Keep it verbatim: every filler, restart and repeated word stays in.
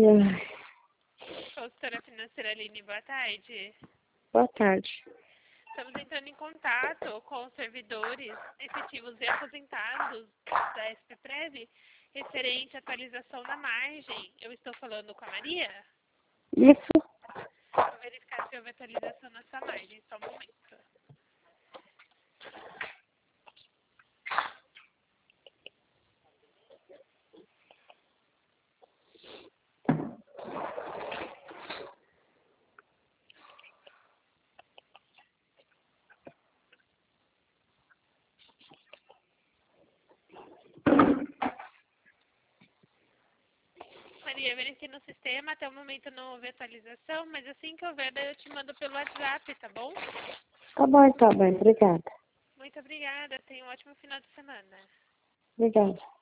ai. Consultora financeira Aline, boa tarde. Boa tarde. Estamos entrando em contato com os servidores efetivos e aposentados da SPPrev referente à atualização da margem. Eu estou falando com a Maria? Isso. Vou verificar se houve atualização na sua margem, só um momento. Maria, verifiquei no sistema, até o momento não houve atualização, mas assim que houver, daí eu te mando pelo WhatsApp, tá bom? Tá bom, tá bem. Obrigada. Muito obrigada, tenha um ótimo final de semana. Obrigada.